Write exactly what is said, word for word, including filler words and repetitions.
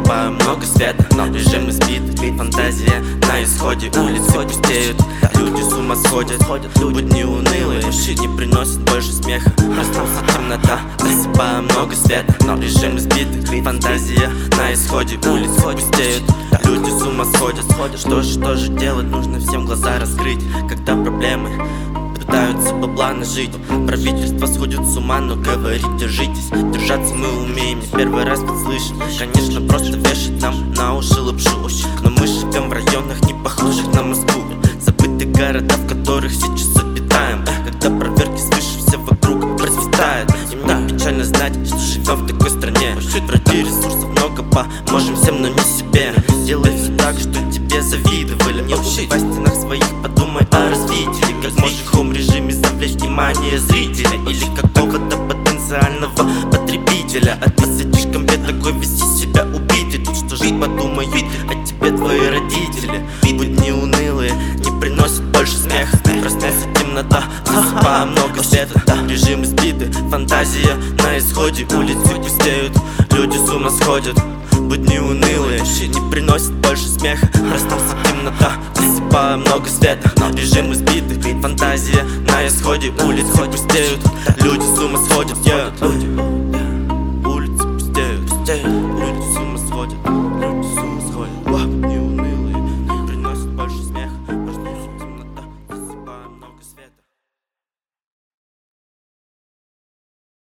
Засыпаю много света, но режим избит. Фантазия на исходе, улицы пустеют, люди с ума сходят. Будни унылые, не приносят больше смеха. Проснулся темнота, засыпаю много света, но режим избит. Фантазия на исходе, улицы пустеют, люди с ума сходят. Что же, что же делать, нужно всем глаза раскрыть, когда проблемы пытаются бабла нажить. Правительство сходит с ума, но говорит держитесь. Держаться мы умеем, не первый раз ведь слышим. Конечно, просто вешать нам на уши лапшу, но мы живем в районах, не похожих на Москву. Забытых города, в которых сейчас обитаем, когда проверки свыше все вокруг процветает. И мне печально знать, что живем в такой стране. Вроде ресурсов много, поможем всем, но не себе. Делай все так, что тебе завидовали. Не ушибай в стенах своих, подумай о развитии. Как можешь в хом режиме завлечь внимание зрителя или какого-то потенциального потребителя. А ты слишком бед такой, вести себя убитый. Тут что жить подумают о тебе твои родители. Будни унылые, не приносят больше смеха. Проснулся темнота, засыпаю много света. Режим избитый, фантазия на исходе, улицы пустеют, люди с ума сходят. Будни унылые, не приносят больше смеха. Проснулся темнота, засыпаю много света. Режим избитый, фантазия на исходе, улицы пустеют, люди с ума сходят. Yeah.